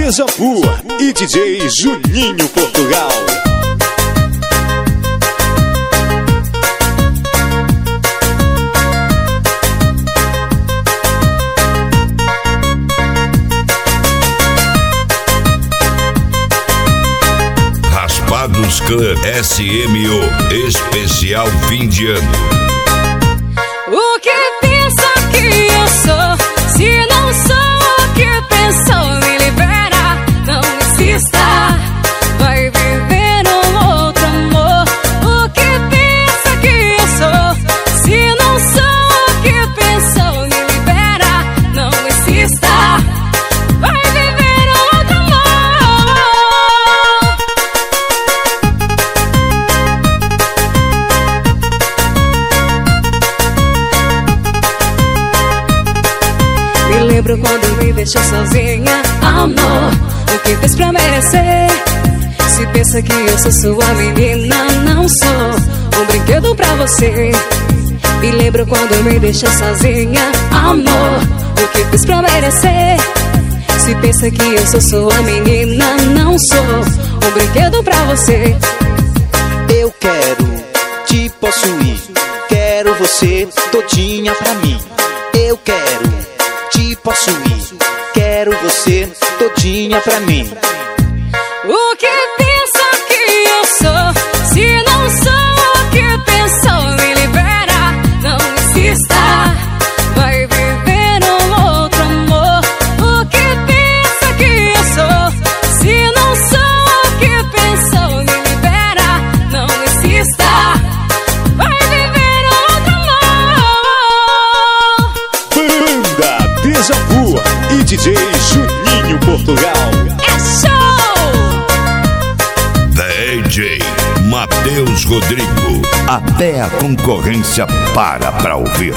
Deja Vu e DJ Juninho Portugal. Raspados Clã SMO Especial Fim de Ano. O que pensa que eu sou? Se não sou o que pensou, me libera, não insista. Vai viver um outro amor. O que pensa que eu sou? Se não sou o que pensou, me libera, não insista. Vai viver outro amor. Me lembro quando me deixou sozinha, amor. O que fez pra merecer? Se pensa que eu sou sua menina, não sou um brinquedo pra você. Me lembro quando me deixou sozinha, amor. O que fez pra merecer? Se pensa que eu sou sua menina, não sou um brinquedo pra você. Eu quero te possuir, quero você todinha pra mim. Eu quero te possuir, quero você todinha pra mim. O que pensa que eu sou? Se não sou o que pensou, me libera, não insista. Vai viver um outro amor. O que pensa que eu sou? Se não sou o que pensou, me libera, não insista. Vai viver outro amor. Banda Deja Vu e DJ Juninho Portugal. É show! DJ Matheus Rodrigo. Até a concorrência para pra ouvir.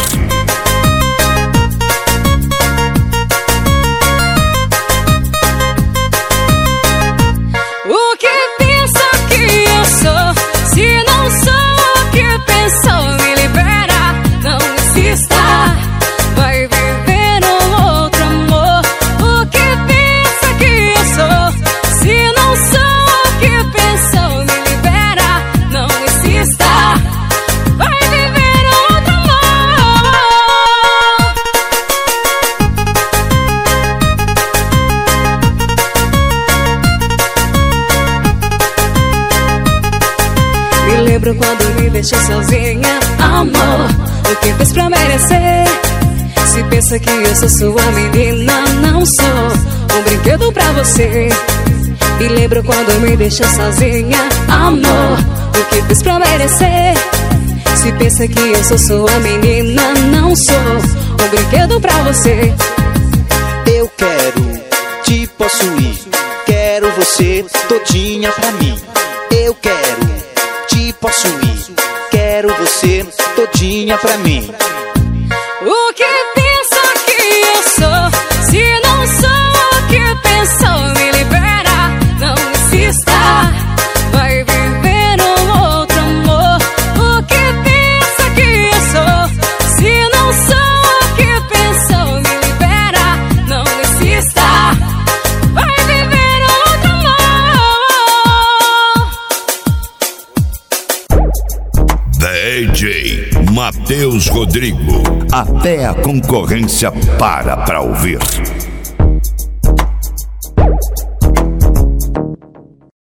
O que pensa que eu sou? Se não sou o que pensou, me libera, não insista. Vai viver um outro amor. O que pensa que eu sou? Se não sou o que pensou, me libera, não insista. Vai viver outro amor. Me lembro quando me deixou sozinha, amor. O que fez pra merecer? Se pensa que eu sou sua menina, não sou um brinquedo pra você. Me lembro quando me deixou sozinha, amor. O que fez pra merecer? Se pensa que eu sou sua menina, não sou um brinquedo pra você. Eu quero te possuir, quero você todinha pra mim. Eu quero te possuir, quero você todinha pra mim. O que pensa que eu sou? Se não sou o que pensou, me libera, não insista. Vai viver um outro amor. O que pensa que eu sou? Se não sou o que pensou, me libera, não insista. Vai viver outro amor. DJ Matheus Rodrigo. Até a concorrência para pra ouvir.